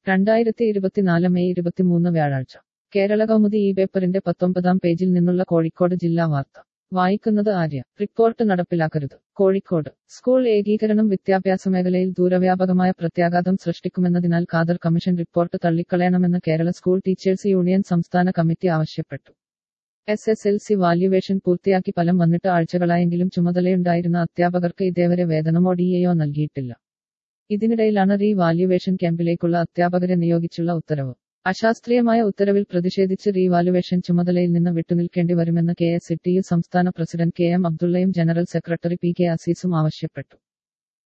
2024 May 23 വ്യാഴാഴ്ച കേരള കൗമുദി ഈ പേപ്പറിന്റെ 19-ാം പേജിൽ നിന്നുള്ള കോഴിക്കോട് ജില്ലാ വാർത്ത വായിക്കുന്നത് ആര്യ. റിപ്പോർട്ട് നടപ്പിലാക്കരുത്. കോഴിക്കോട് സ്കൂൾ ഏകീകരണം വിദ്യാഭ്യാസമേഖലയിൽ ദൂരവ്യാപകമായ പ്രത്യാഘാതം സൃഷ്ടിക്കുമെന്നതിനാൽ ഖാദർ കമ്മീഷൻ റിപ്പോർട്ട് തള്ളിക്കളയണമെന്ന് കേരള സ്കൂൾ ടീച്ചേഴ്സ് യൂണിയൻ സംസ്ഥാന കമ്മിറ്റി ആവശ്യപ്പെട്ടു. SSLC വാല്യുവേഷൻ പൂർത്തിയാക്കി ഫലം വന്നിട്ട് ആഴ്ചകളായെങ്കിലും ചുമതലയുണ്ടായിരുന്ന അധ്യാപകർക്ക് ഇതേവരെ വേതനമോ DAയോ നൽകിയിട്ടില്ല. ഇതിനിടയിലാണ് റീ വാല്യുവേഷൻ ക്യാമ്പിലേക്കുള്ള അധ്യാപകരെ നിയോഗിച്ചുള്ള ഉത്തരവ്. അശാസ്ത്രീയമായ ഉത്തരവിൽ പ്രതിഷേധിച്ച് റീവാലുവേഷൻ ചുമതലയിൽ നിന്ന് വിട്ടുനിൽക്കേണ്ടി വരുമെന്ന് KSETU സംസ്ഥാന പ്രസിഡന്റ് KM അബ്ദുള്ളയും ജനറൽ സെക്രട്ടറി PK അസീസും ആവശ്യപ്പെട്ടു.